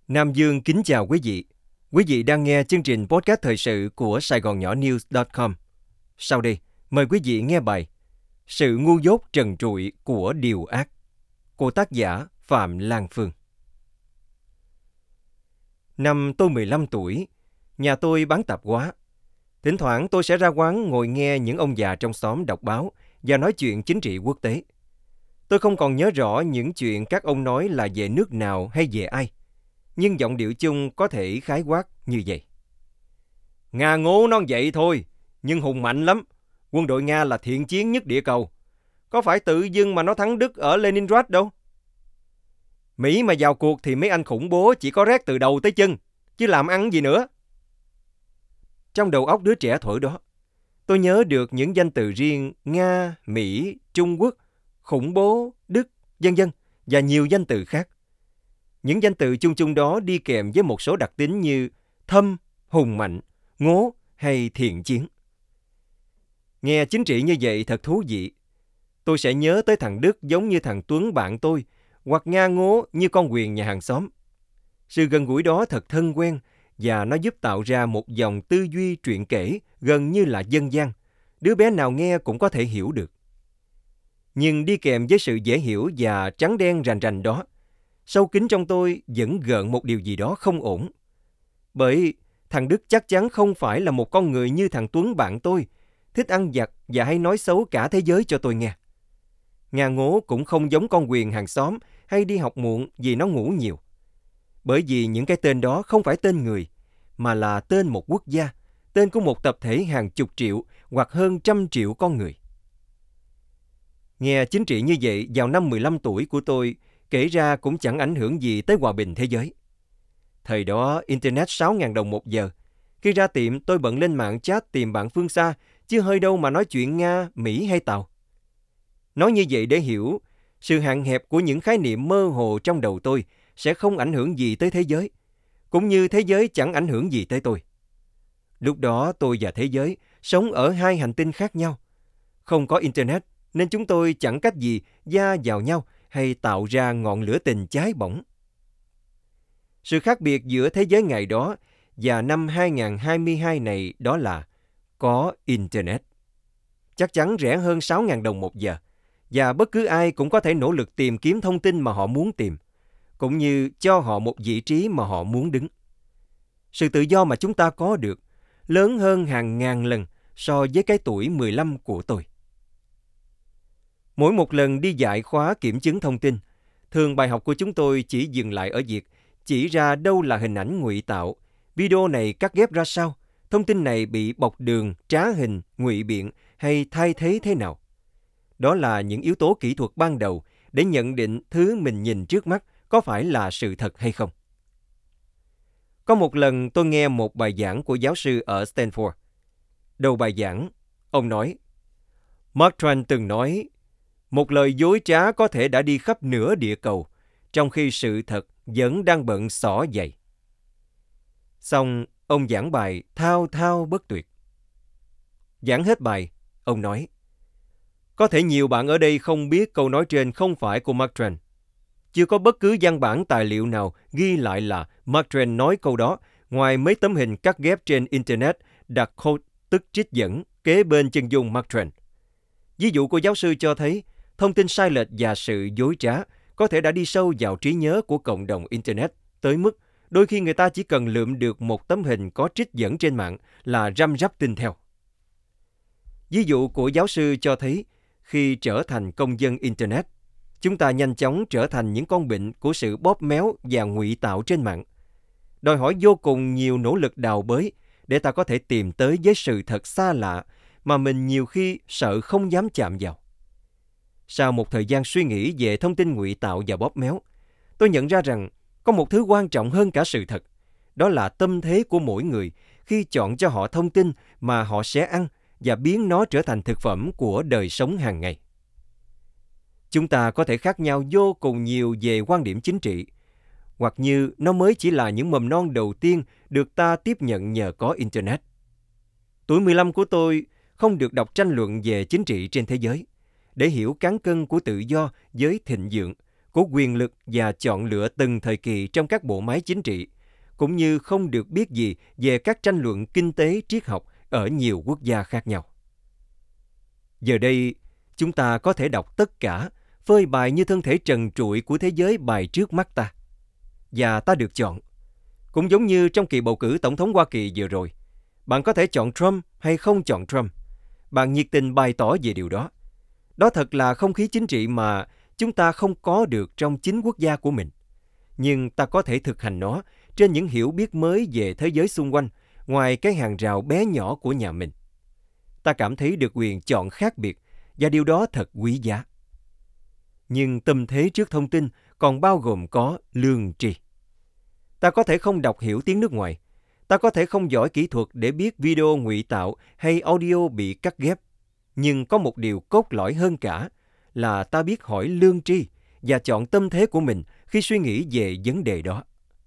Nam Dương kính chào quý vị. Quý vị đang nghe chương trình podcast thời sự của Sài Gòn Nhỏ News.com. Sau đây, mời quý vị nghe bài Sự ngu dốt trần trụi của điều ác của tác giả Phạm Lan Phương. Năm tôi 15 tuổi, nhà tôi bán tạp hóa. Thỉnh thoảng tôi sẽ ra quán ngồi nghe những ông già trong xóm đọc báo và nói chuyện chính trị quốc tế. Tôi không còn nhớ rõ những chuyện các ông nói là về nước nào hay về ai, nhưng giọng điệu chung có thể khái quát như vậy. Nga ngố nó vậy thôi, nhưng hùng mạnh lắm. Quân đội Nga là thiện chiến nhất địa cầu. Có phải tự dưng mà nó thắng Đức ở Leningrad đâu. Mỹ mà vào cuộc thì mấy anh khủng bố chỉ có rét từ đầu tới chân, chứ làm ăn gì nữa. Trong đầu óc đứa trẻ thuở đó, tôi nhớ được những danh từ riêng Nga, Mỹ, Trung Quốc, khủng bố, Đức, vân vân và nhiều danh từ khác. Những danh từ chung chung đó đi kèm với một số đặc tính như thâm, hùng mạnh, ngố hay thiện chiến. Nghe chính trị như vậy thật thú vị. Tôi sẽ nhớ tới thằng Đức giống như thằng Tuấn bạn tôi, hoặc Nga ngố như con Quyền nhà hàng xóm. Sự gần gũi đó thật thân quen và nó giúp tạo ra một dòng tư duy truyện kể gần như là dân gian. Đứa bé nào nghe cũng có thể hiểu được. Nhưng đi kèm với sự dễ hiểu và trắng đen rành rành đó, sâu kín trong tôi vẫn gợn một điều gì đó không ổn. Bởi thằng Đức chắc chắn không phải là một con người như thằng Tuấn bạn tôi, thích ăn vặt và hay nói xấu cả thế giới cho tôi nghe. Nga ngố cũng không giống con Quyền hàng xóm hay đi học muộn vì nó ngủ nhiều. Bởi vì những cái tên đó không phải tên người, mà là tên một quốc gia, tên của một tập thể hàng chục triệu hoặc hơn 100 triệu con người. Nghe chính trị như vậy vào năm 15 tuổi của tôi, kể ra cũng chẳng ảnh hưởng gì tới hòa bình thế giới. Thời đó, Internet 6.000 đồng một giờ. Khi ra tiệm, tôi bận lên mạng chat tìm bạn phương xa, chứ hơi đâu mà nói chuyện Nga, Mỹ hay Tàu. Nói như vậy để hiểu, sự hạn hẹp của những khái niệm mơ hồ trong đầu tôi sẽ không ảnh hưởng gì tới thế giới, cũng như thế giới chẳng ảnh hưởng gì tới tôi. Lúc đó tôi và thế giới sống ở hai hành tinh khác nhau. Không có Internet, nên chúng tôi chẳng cách gì va vào nhau hay tạo ra ngọn lửa tình cháy bỏng. Sự khác biệt giữa thế giới ngày đó và năm 2022 này đó là có Internet. Chắc chắn rẻ hơn 6.000 đồng một giờ, và bất cứ ai cũng có thể nỗ lực tìm kiếm thông tin mà họ muốn tìm, cũng như cho họ một vị trí mà họ muốn đứng. Sự tự do mà chúng ta có được lớn hơn hàng ngàn lần so với cái tuổi 15 của tôi. Mỗi một lần đi dạy khóa kiểm chứng thông tin, thường bài học của chúng tôi chỉ dừng lại ở việc chỉ ra đâu là hình ảnh ngụy tạo, video này cắt ghép ra sao, thông tin này bị bọc đường, trá hình, ngụy biện hay thay thế thế nào. Đó là những yếu tố kỹ thuật ban đầu để nhận định thứ mình nhìn trước mắt có phải là sự thật hay không. Có một lần tôi nghe một bài giảng của giáo sư ở Stanford. Đầu bài giảng, ông nói, Mark Twain từng nói, một lời dối trá có thể đã đi khắp nửa địa cầu, trong khi sự thật vẫn đang bận xỏ giày. Xong, ông giảng bài thao thao bất tuyệt. Giảng hết bài, ông nói, có thể nhiều bạn ở đây không biết câu nói trên không phải của Mark Twain. Chưa có bất cứ văn bản tài liệu nào ghi lại là Mark Twain nói câu đó, ngoài mấy tấm hình cắt ghép trên Internet đặt quote tức trích dẫn kế bên chân dung Mark Twain. Ví dụ của giáo sư cho thấy, thông tin sai lệch và sự dối trá có thể đã đi sâu vào trí nhớ của cộng đồng Internet tới mức đôi khi người ta chỉ cần lượm được một tấm hình có trích dẫn trên mạng là răm rắp tin theo. Ví dụ của giáo sư cho thấy, khi trở thành công dân Internet, chúng ta nhanh chóng trở thành những con bệnh của sự bóp méo và ngụy tạo trên mạng. Đòi hỏi vô cùng nhiều nỗ lực đào bới để ta có thể tìm tới với sự thật xa lạ mà mình nhiều khi sợ không dám chạm vào. Sau một thời gian suy nghĩ về thông tin ngụy tạo và bóp méo, tôi nhận ra rằng có một thứ quan trọng hơn cả sự thật. Đó là tâm thế của mỗi người khi chọn cho họ thông tin mà họ sẽ ăn và biến nó trở thành thực phẩm của đời sống hàng ngày. Chúng ta có thể khác nhau vô cùng nhiều về quan điểm chính trị, hoặc như nó mới chỉ là những mầm non đầu tiên được ta tiếp nhận nhờ có Internet. Tuổi 15 của tôi không được đọc tranh luận về chính trị trên thế giới, để hiểu cán cân của tự do với thịnh vượng, của quyền lực và chọn lựa từng thời kỳ trong các bộ máy chính trị, cũng như không được biết gì về các tranh luận kinh tế triết học ở nhiều quốc gia khác nhau. Giờ đây, chúng ta có thể đọc tất cả, phơi bày như thân thể trần trụi của thế giới bày trước mắt ta. Và ta được chọn. Cũng giống như trong kỳ bầu cử tổng thống Hoa Kỳ vừa rồi, bạn có thể chọn Trump hay không chọn Trump. Bạn nhiệt tình bày tỏ về điều đó. Đó thật là không khí chính trị mà chúng ta không có được trong chính quốc gia của mình. Nhưng ta có thể thực hành nó trên những hiểu biết mới về thế giới xung quanh, ngoài cái hàng rào bé nhỏ của nhà mình. Ta cảm thấy được quyền chọn khác biệt, và điều đó thật quý giá. Nhưng tâm thế trước thông tin còn bao gồm có lương tri. Ta có thể không đọc hiểu tiếng nước ngoài. Ta có thể không giỏi kỹ thuật để biết video ngụy tạo hay audio bị cắt ghép. Nhưng có một điều cốt lõi hơn cả là ta biết hỏi lương tri và chọn tâm thế của mình khi suy nghĩ về vấn đề đó.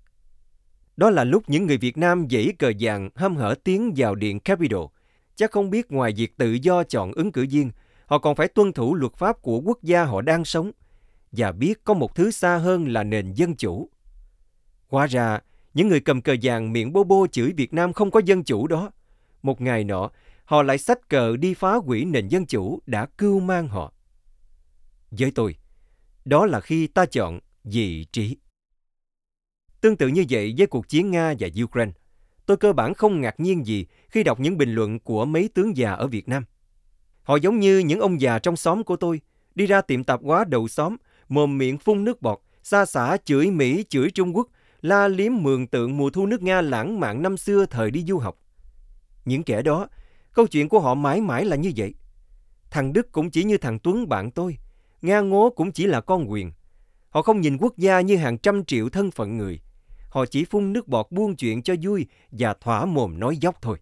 Đó là lúc những người Việt Nam giãy cờ vàng hăm hở tiến vào Điện Capitol. Chắc không biết ngoài việc tự do chọn ứng cử viên, họ còn phải tuân thủ luật pháp của quốc gia họ đang sống và biết có một thứ xa hơn là nền dân chủ. Hóa ra, những người cầm cờ vàng miệng bô bô chửi Việt Nam không có dân chủ đó. Một ngày nọ, họ lại xách cờ đi phá hủy nền dân chủ đã cưu mang họ. Với tôi, đó là khi ta chọn vị trí. Tương tự như vậy với cuộc chiến Nga và Ukraine, tôi cơ bản không ngạc nhiên gì khi đọc những bình luận của mấy tướng già ở Việt Nam. Họ giống như những ông già trong xóm của tôi, đi ra tiệm tạp hóa đầu xóm, mồm miệng phun nước bọt, xa xả chửi Mỹ, chửi Trung Quốc, la liếm mường tượng mùa thu nước Nga lãng mạn năm xưa thời đi du học. Những kẻ đó, câu chuyện của họ mãi mãi là như vậy. Thằng Đức cũng chỉ như thằng Tuấn bạn tôi, Nga Ngố cũng chỉ là con quyền. Họ không nhìn quốc gia như hàng trăm triệu thân phận người. Họ chỉ phun nước bọt buôn chuyện cho vui và thỏa mồm nói dóc thôi.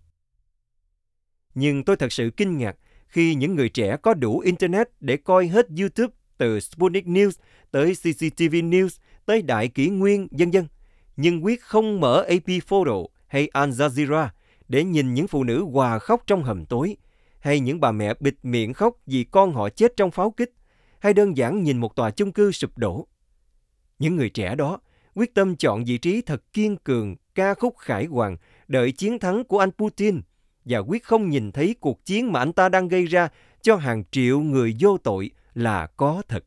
Nhưng tôi thật sự kinh ngạc khi những người trẻ có đủ Internet để coi hết YouTube từ Sputnik News tới CCTV News tới Đại Kỷ Nguyên, vân vân, nhưng quyết không mở AP Photo hay Al Jazeera để nhìn những phụ nữ gào khóc trong hầm tối, hay những bà mẹ bịt miệng khóc vì con họ chết trong pháo kích, hay đơn giản nhìn một tòa chung cư sụp đổ. Những người trẻ đó quyết tâm chọn vị trí thật kiên cường, ca khúc khải hoàn, đợi chiến thắng của anh Putin, và quyết không nhìn thấy cuộc chiến mà anh ta đang gây ra cho hàng triệu người vô tội là có thật.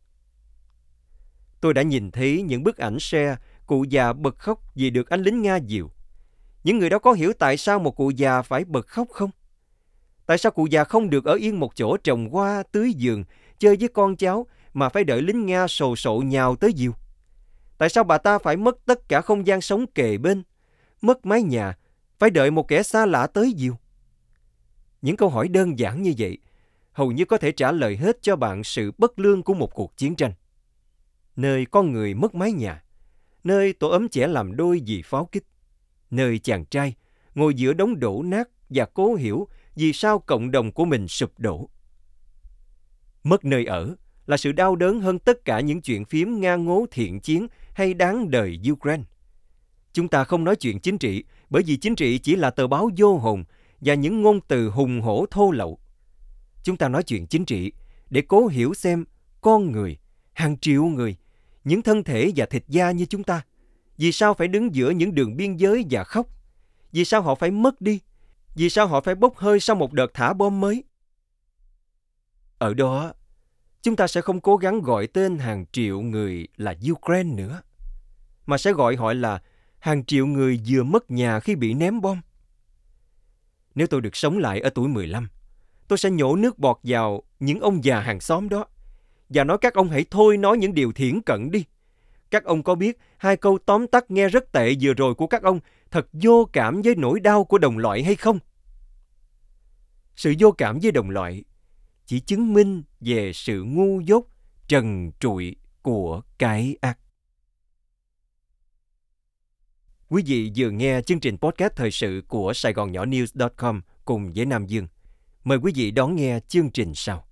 Tôi đã nhìn thấy những bức ảnh share cụ già bật khóc vì được anh lính Nga dìu. Những người đó có hiểu tại sao một cụ già phải bật khóc không? Tại sao cụ già không được ở yên một chỗ trồng hoa, tưới vườn, chơi với con cháu mà phải đợi lính Nga sồ sộ nhào tới dìu? Tại sao bà ta phải mất tất cả không gian sống kề bên, mất mái nhà, phải đợi một kẻ xa lạ tới dìu? Những câu hỏi đơn giản như vậy hầu như có thể trả lời hết cho bạn sự bất lương của một cuộc chiến tranh. Nơi con người mất mái nhà, nơi tổ ấm trẻ làm đôi vì pháo kích, nơi chàng trai ngồi giữa đống đổ nát và cố hiểu vì sao cộng đồng của mình sụp đổ. Mất nơi ở là sự đau đớn hơn tất cả những chuyện phiếm Nga ngố thiện chiến hay đáng đời Ukraine. Chúng ta không nói chuyện chính trị bởi vì chính trị chỉ là tờ báo vô hồn và những ngôn từ hùng hổ thô lậu. Chúng ta nói chuyện chính trị để cố hiểu xem con người, hàng triệu người, những thân thể và thịt da như chúng ta, vì sao phải đứng giữa những đường biên giới và khóc? Vì sao họ phải mất đi? Vì sao họ phải bốc hơi sau một đợt thả bom mới? Ở đó, chúng ta sẽ không cố gắng gọi tên hàng triệu người là Ukraine nữa, mà sẽ gọi họ là hàng triệu người vừa mất nhà khi bị ném bom. Nếu tôi được sống lại ở tuổi 15, tôi sẽ nhổ nước bọt vào những ông già hàng xóm đó và nói các ông hãy thôi nói những điều thiển cận đi. Các ông có biết hai câu tóm tắt nghe rất tệ vừa rồi của các ông thật vô cảm với nỗi đau của đồng loại hay không? Sự vô cảm với đồng loại chỉ chứng minh về sự ngu dốt, trần trụi của cái ác. Quý vị vừa nghe chương trình podcast thời sự của SaigonNhõNews.com cùng với Nam Dương. Mời quý vị đón nghe chương trình sau.